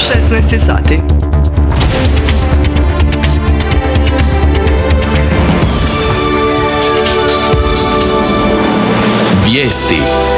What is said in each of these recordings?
16 sati. Vijesti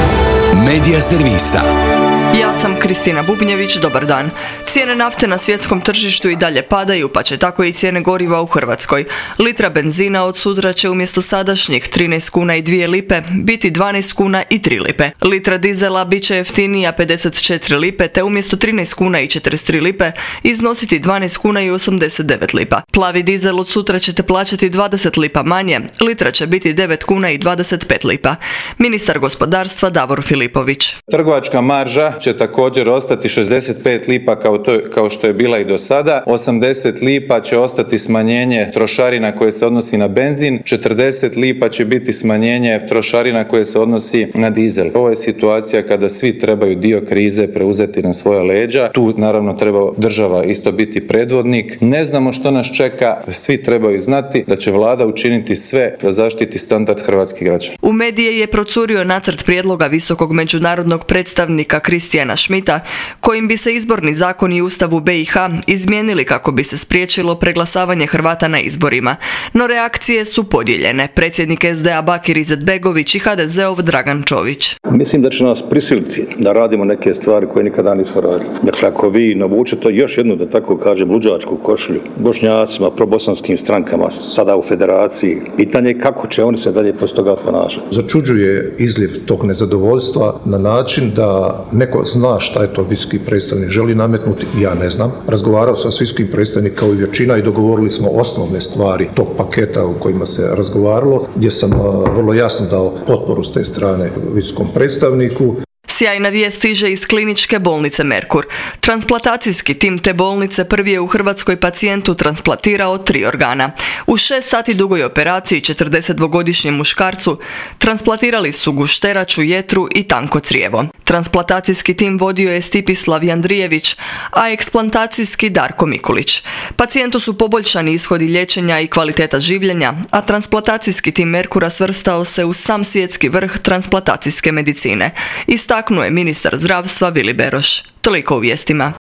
Medija servisa. Ja sam Kristina Bubnjević, dobar dan. Cijene nafte na svjetskom tržištu i dalje padaju, pa će tako i cijene goriva u Hrvatskoj. Litra benzina od sutra će umjesto sadašnjih 13 kuna i 2 lipe biti 12 kuna i 3 lipe. Litra dizela bit će jeftinija 54 lipe, te umjesto 13 kuna i 43 lipe iznositi 12 kuna i 89 lipa. Plavi dizel od sutra ćete plaćati 20 lipa manje, litra će biti 9 kuna i 25 lipa. Ministar gospodarstva Davor Filipović. Trgovačka marža će također ostati 65 lipa kao što je bila i do sada. 80 lipa će ostati smanjenje trošarina koje se odnosi na benzin. 40 lipa će biti smanjenje trošarina koje se odnosi na dizel. Ovo je situacija kada svi trebaju dio krize preuzeti na svoja leđa. Tu naravno treba država isto biti predvodnik. Ne znamo što nas čeka. Svi trebaju znati da će vlada učiniti sve da zaštiti standard hrvatskih građana. U medije je procurio nacrt prijedloga visokog međunarodnog predstavnika Kristijana Schmidta, kojim bi se izborni zakoni i ustav u BiH izmijenili kako bi se spriječilo preglasavanje Hrvata na izborima. No reakcije su podijeljene. Predsjednik SDA Bakir Izetbegović i HDZ-ov Dragan Čović. Mislim da će nas prisiliti da radimo neke stvari koje nikada nismo radili. Dakle, ako vi navučete još jednu, da tako kažem, luđačku košulju Bošnjacima, probosanskim strankama, sada u federaciji, pitanje je kako će oni se dalje poslije toga ponašati. Začuđuje izliv tog nezadovoljstva na način da neko zna šta je to visoki predstavnik želi nametnuti, ja ne znam. Razgovarao sam s visokim predstavnikom kao i većina i dogovorili smo osnovne stvari tog paketa u kojima se razgovaralo, gdje sam vrlo jasno dao potporu s te strane visokom predstavniku. Sjajna vijest stiže iz kliničke bolnice Merkur. Transplantacijski tim te bolnice prvi je u Hrvatskoj pacijentu transplantirao 3 organa. U 6 sati dugoj operaciji 42-godišnjem muškarcu transplantirali su gušteraču, jetru i tanko crijevo. Transplantacijski tim vodio je Stipislav Jandrijević, a eksplantacijski Darko Mikulić. Pacijentu su poboljšani ishodi liječenja i kvaliteta življenja, a transplantacijski tim Merkura svrstao se u sam svjetski vrh transplantacijske medicine. Istaknuo je ministar zdravstva Vili Beroš. Toliko u vijestima.